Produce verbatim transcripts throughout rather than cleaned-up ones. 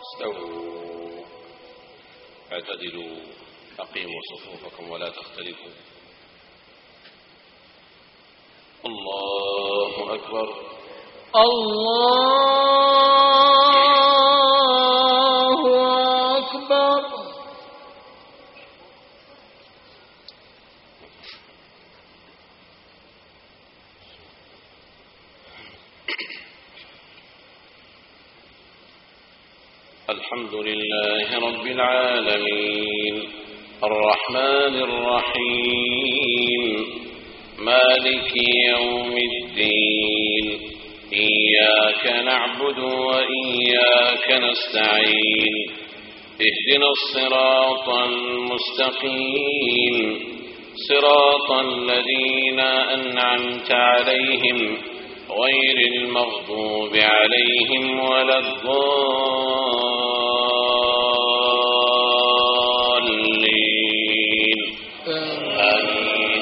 استووا اعتدلوا أقيموا صفوفكم ولا تختلفوا. الله أكبر. الله أكبر. الحمد لله رب العالمين الرحمن الرحيم مالك يوم الدين إياك نعبد وإياك نستعين اهدنا الصراط المستقيم صراط الذين أنعمت عليهم غير المغضوب عليهم ولا الضالين آمين.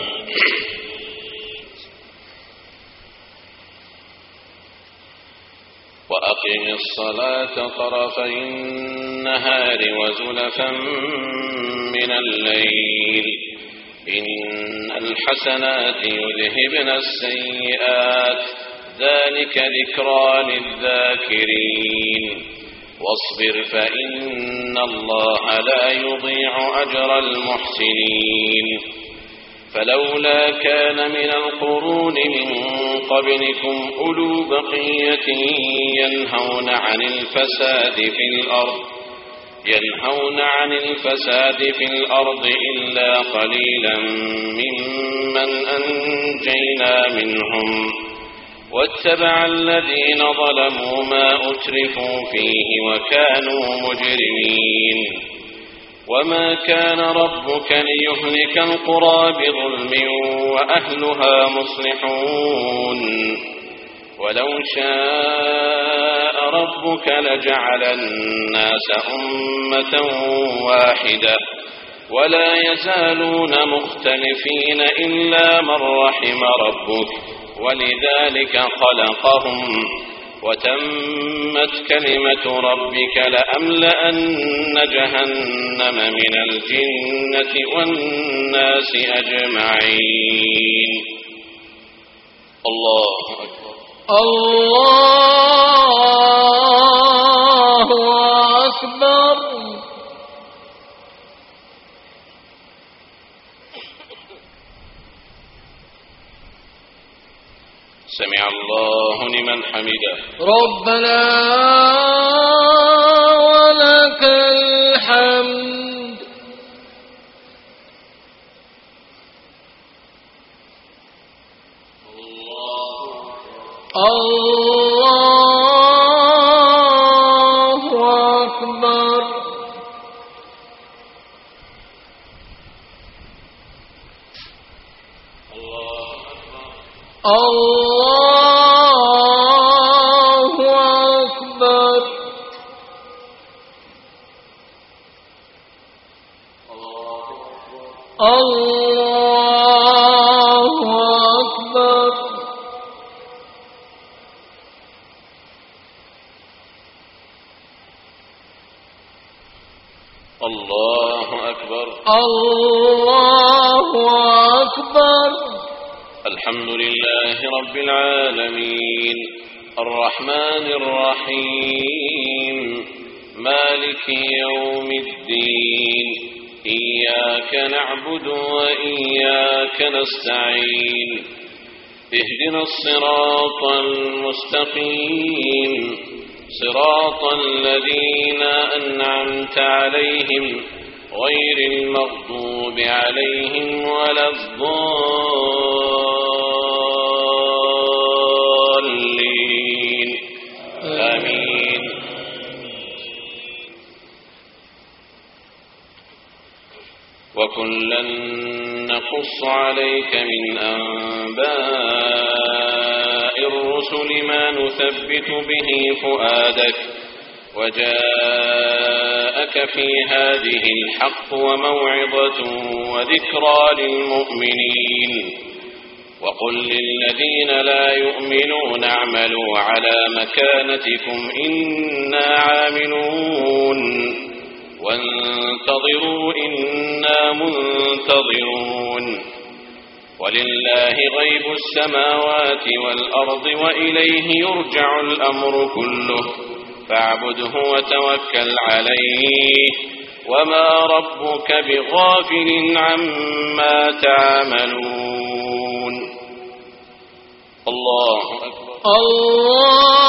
وأقم الصلاة طرفي النهار وزلفا من الليل إن الحسنات يذهبن السيئات ذلك ذكرى للذاكرين واصبر فإن الله لا يضيع أجر المحسنين فلولا كان من القرون من قبلكم أولو بقية ينهون عن الفساد في الأرض ينهون عن الفساد في الأرض إلا قليلا ممن أنجينا منهم واتبع الذين ظلموا ما أترفوا فيه وكانوا مجرمين وما كان ربك ليهلك القرى بظلم وأهلها مصلحون ولو شاء ربك لجعل الناس أمة واحدة ولا يزالون مختلفين إلا من رحم ربك ولذلك خلقهم وتمت كلمة ربك لأملأن جهنم من الجنة والناس أجمعين. الله أكبر. الله أكبر. سمع الله لمن حمده. ربنا ولك الحمد. الله أكبر. الله أكبر. الله أكبر. الله أكبر. الله أكبر. الحمد لله رب العالمين الرحمن الرحيم مالك يوم الدين إياك نعبد وإياك نستعين اهدنا الصراط المستقيم صراط الذين أنعمت عليهم غير المغضوب عليهم ولا الضالين آمين. وكلا نقص عليك من أنباء الرسل ما نثبت به فؤادك وجاءك في هذه الحق وموعظة وذكرى للمؤمنين وقل للذين لا يؤمنون اعملوا على مكانتكم إنا عاملون فانتظروا إنا منتظرون ولله غيب السماوات والأرض وإليه يرجع الأمر كله فاعبده وتوكل عليه وما ربك بغافل عما تعملون. الله أكبر. الله